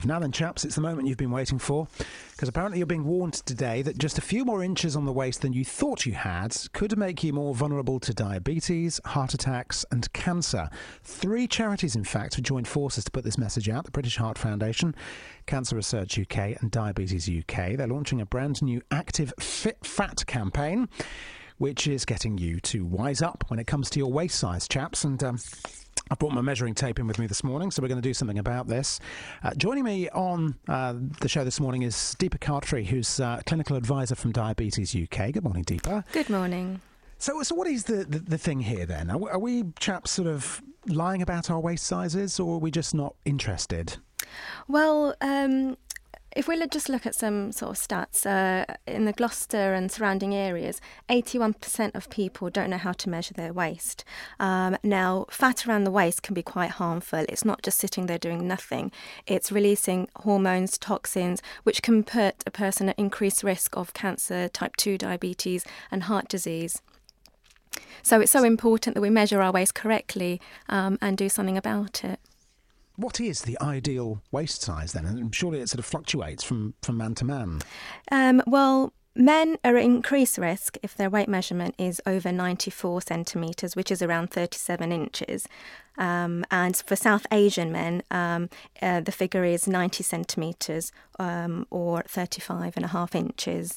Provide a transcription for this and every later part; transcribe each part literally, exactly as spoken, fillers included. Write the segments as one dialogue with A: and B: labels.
A: Now then, chaps, it's the moment you've been waiting for, because apparently you're being warned today that just a few more inches on the waist than you thought you had could make you more vulnerable to diabetes, heart attacks and cancer. Three charities, in fact, have joined forces to put this message out: the British Heart Foundation, Cancer Research U K and Diabetes U K. They're launching a brand new Active Fit Fat campaign, which is getting you to wise up when it comes to your waist size, chaps. And um, I brought my measuring tape in with me this morning, so we're going to do something about this. Uh, joining me on uh, the show this morning is Deepa Khatri, who's uh, clinical advisor from Diabetes U K. Good morning, Deepa.
B: Good morning.
A: So, so what is the, the, the thing here then? Are, are we chaps sort of lying about our waist sizes, or are we just not interested?
B: Well, um, if we look, just look at some sort of stats, uh, in the Gloucester and surrounding areas, eighty-one percent of people don't know how to measure their waist. Um, now, fat around the waist can be quite harmful. It's not just sitting there doing nothing. It's releasing hormones, toxins, which can put a person at increased risk of cancer, type two diabetes and heart disease. So it's so important that we measure our waist correctly um, and do something about it.
A: What is the ideal waist size then? And surely it sort of fluctuates from, from man to man.
B: Um, well, men are at increased risk if their weight measurement is over ninety-four centimetres, which is around thirty-seven inches. Um, and for South Asian men, um, uh, the figure is ninety centimetres um, or thirty-five and a half inches.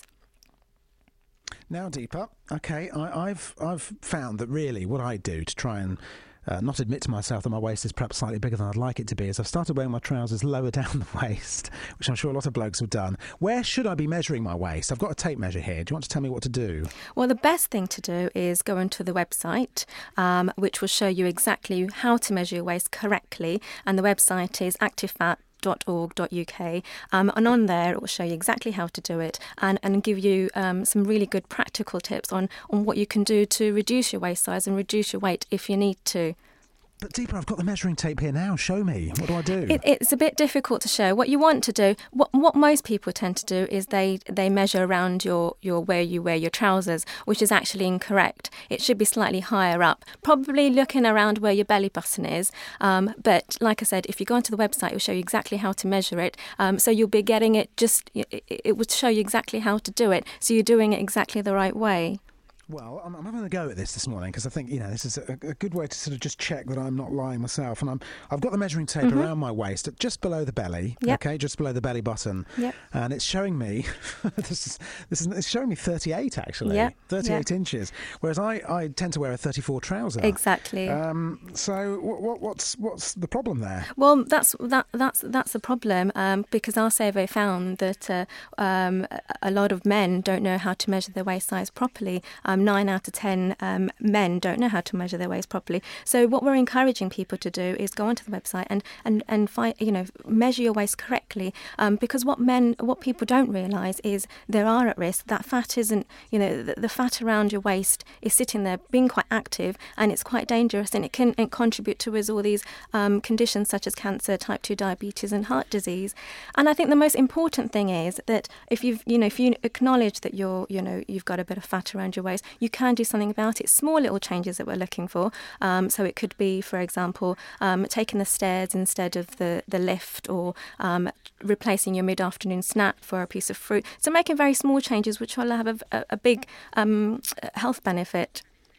A: Now, Deepa, OK, I, I've I've found that really what I do to try and Uh, not admit to myself that my waist is perhaps slightly bigger than I'd like it to be, is I've started wearing my trousers lower down the waist, which I'm sure a lot of blokes have done. Where should I be measuring my waist? I've got a tape measure here. Do you want to tell me what to do?
B: Well, the best thing to do is go onto the website, um, which will show you exactly how to measure your waist correctly. And the website is activefat dot org dot U K, um, and on there it will show you exactly how to do it and, and give you um, some really good practical tips on, on what you can do to reduce your waist size and reduce your weight if you need to.
A: But Deepa, I've got the measuring tape here now. Show me. What do I do?
B: It, it's a bit difficult to show. What you want to do, what what most people tend to do is they, they measure around your, your where you wear your trousers, which is actually incorrect. It should be slightly higher up, probably looking around where your belly button is. Um, but like I said, if you go onto the website, it will show you exactly how to measure it. Um, so you'll be getting it just, it, it will show you exactly how to do it. So you're doing it exactly the right way.
A: Well, I'm, I'm having a go at this this morning because I think, you know, this is a, a good way to sort of just check that I'm not lying myself. And I'm, I've got the measuring tape mm-hmm. around my waist, just below the belly,
B: yep.
A: okay, just below the belly button.
B: Yep. And
A: it's showing me, this is this is it's showing me thirty-eight actually,
B: yep.
A: thirty-eight
B: yep.
A: inches, whereas I, I tend to wear a thirty-four trouser.
B: Exactly.
A: Um, so what, what, what's what's the problem there?
B: Well, that's that that's that's the problem um, because our survey found that uh, um, a lot of men don't know how to measure their waist size properly. Um, nine out of ten Um, men don't know how to measure their waist properly. So what we're encouraging people to do is go onto the website and and and find, you know, measure your waist correctly. Um, because what men, what people don't realise is they are at risk. That fat isn't, you know, the, the fat around your waist is sitting there being quite active, and it's quite dangerous, and it can it contribute towards all these um, conditions such as cancer, type two diabetes, and heart disease. And I think the most important thing is that if you've, you know, if you acknowledge that you're, you know, you've got a bit of fat around your waist, you can do something about it. Small little changes that we're looking for. Um, so it could be, for example, um, taking the stairs instead of the, the lift, or um, replacing your mid-afternoon snack for a piece of fruit. So making very small changes which will have a, a, a big um, health benefit.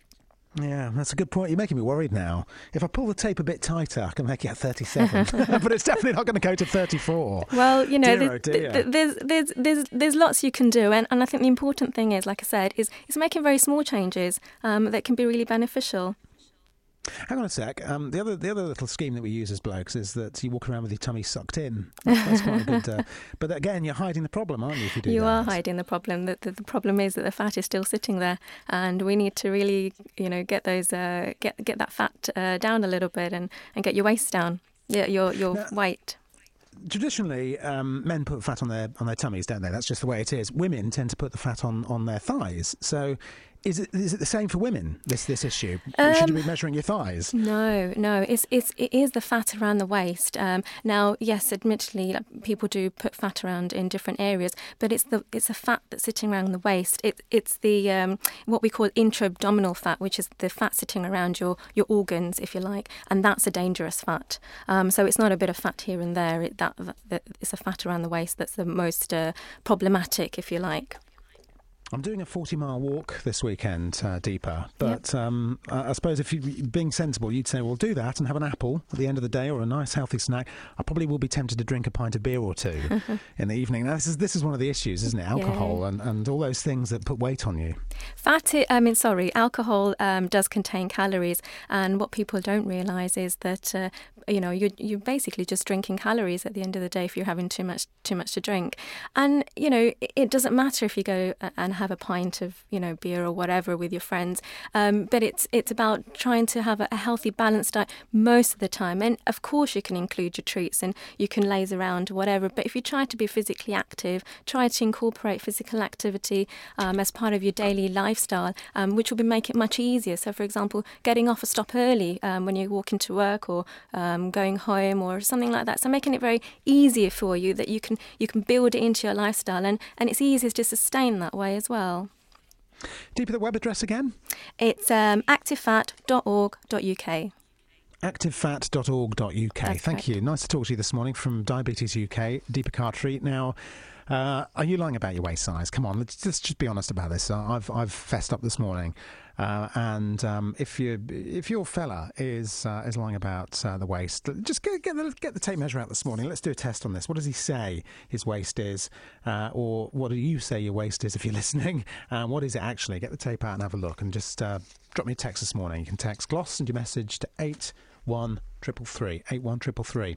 A: Yeah, that's a good point. You're making me worried now. If I pull the tape a bit tighter, I can make it at thirty-seven. But it's definitely not going to go to thirty-four.
B: Well, you know,
A: dear,
B: there's,
A: oh dear.
B: there's, there's, there's, there's lots you can do. And, and I think the important thing is, like I said, is, is making very small changes um, that can be really beneficial.
A: Hang on a sec. Um, the other the other little scheme that we use as blokes is that you walk around with your tummy sucked in. That's, that's quite a good. Uh, but again, you're hiding the problem, aren't you? If you do
B: you
A: that.
B: are hiding the problem. The, the, the problem is that the fat is still sitting there, and we need to really, you know, get those uh, get get that fat uh, down a little bit, and, and get your waist down. Yeah, your your
A: now,
B: weight.
A: Traditionally, um, men put fat on their on their tummies, don't they? That's just the way it is. Women tend to put the fat on, on their thighs. So, Is it is it the same for women? This this issue?
B: Um,
A: Should you be measuring your thighs?
B: No, no. It's it's it is the fat around the waist. Um, now, yes, admittedly, like, people do put fat around in different areas, but it's the it's a fat that's sitting around the waist. It it's the um, what we call intra-abdominal fat, which is the fat sitting around your your organs, if you like, and that's a dangerous fat. Um, so it's not a bit of fat here and there. It, that, that, that it's a fat around the waist that's the most uh, problematic, if you like.
A: I'm doing a forty-mile walk this weekend, uh, Deepa, but
B: Yep.
A: um, I, I suppose if you're being sensible, you'd say, well, do that and have an apple at the end of the day or a nice healthy snack. I probably will be tempted to drink a pint of beer or two in the evening. Now, this is this is one of the issues, isn't it? Alcohol
B: Yeah.
A: and, and all those things that put weight on you.
B: Fat, I mean, sorry, alcohol um, does contain calories, and what people don't realise is that uh, you know you're you're basically just drinking calories at the end of the day if you're having too much too much to drink, and you know it, it doesn't matter if you go and have a pint of you know beer or whatever with your friends, um, but it's it's about trying to have a, a healthy, balanced diet most of the time, and of course you can include your treats and you can laze around or whatever, but if you try to be physically active, try to incorporate physical activity um, as part of your daily lifestyle, um, which will be, make it much easier. So, for example, getting off a stop early um, when you're walking to work or um, going home or something like that. So, making it very easier for you that you can you can build it into your lifestyle, and, and it's easier to sustain that way as well.
A: Deepa, the web address again?
B: It's um, active fat dot org dot U K.
A: active fat dot org dot U K.
B: That's
A: Thank
B: correct.
A: you. Nice to talk to you this morning from Diabetes U K, Deepa Khatri. Now, uh, are you lying about your waist size? Come on, let's, let's just be honest about this. Uh, I've I've fessed up this morning, uh, and um, if you if your fella is uh, is lying about uh, the waist, just get get the, get the tape measure out this morning. Let's do a test on this. What does he say his waist is, uh, or what do you say your waist is if you're listening? Uh, what is it actually? Get the tape out and have a look, and just uh, drop me a text this morning. You can text Gloss and your message to eight one triple three eight one triple three.